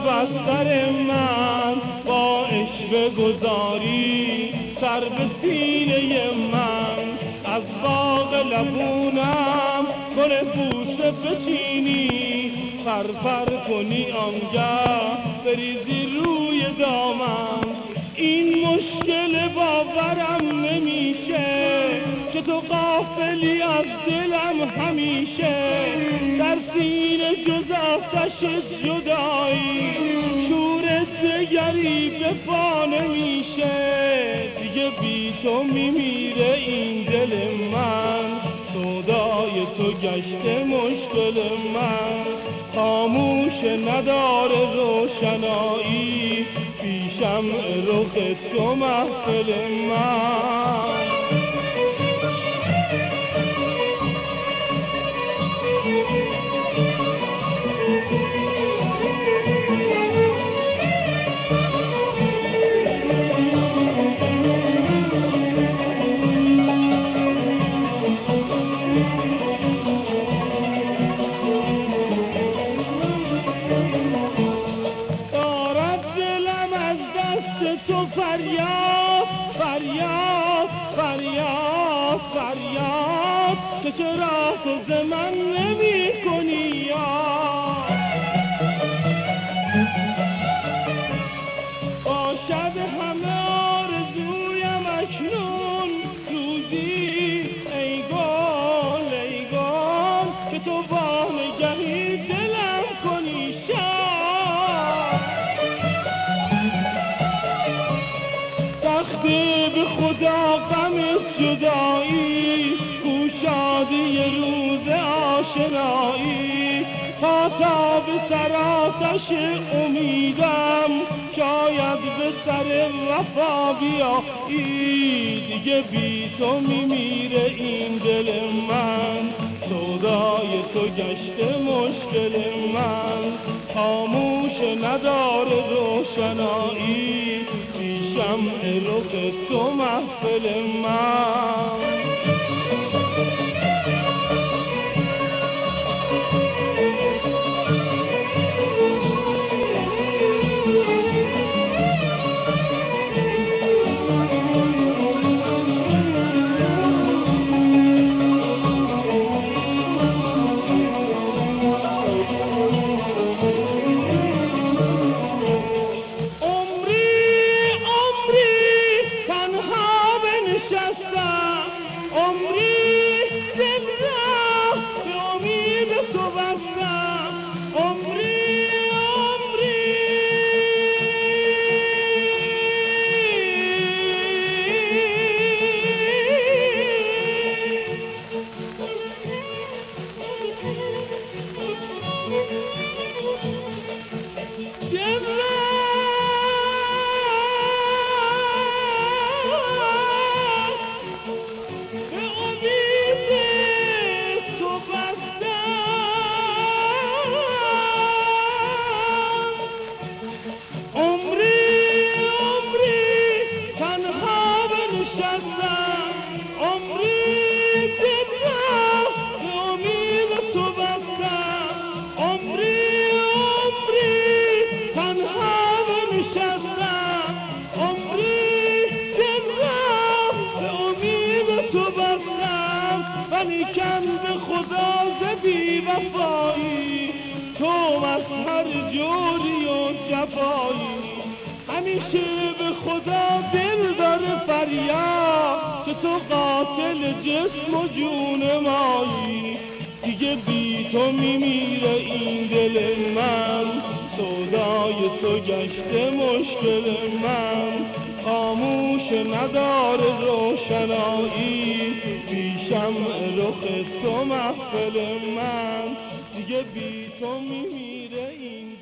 بستر من، با عشوه گذاری سر به سینه من. از باغ لبونم گل بوسه بچینی، فرفر کنی آنگه بریزی روی دامن. این مشکل باورم نمیشه که تو غافلی از دلم همیشه. در سینه جز آتش جدایی شور دگری به پا نمیشه. دیگه بی تو میمیره این دل من، سودای تو گشته مشکل من. خاموش نداره روشنایی، پیشم رخ تو محفل من. تو فریاد فریاد فریاد فریاد، که چرا تو ز من نمی کنی یاد. باشد همه آرزویم اکنون روزی، ای گل ای گل، که تو با نگهی دلم کنی شاد. وقتی به خدا غم جدایی، گوشادی روز آشنایی، پا به سر آتش امیدم، شاید به سر وفا بیایی. دیگه بی تو میمیره این دل من، سودای تو گشته مشکل من. خاموش نداره روشنایی، شمع رخ تو محفل من. ولیکن به خدا ز بی وفایی، تو از هر جوری و جفایی. همیشه به خدا دل داره فریاد، که تو قاتل جسم و جون مایی. دیگه بی تو میمیره این دل من، سودای تو گشته مشکل من. خاموش نداره روشنایی، پیشم رخ تو محفل من. دیگه بی تو میمیره این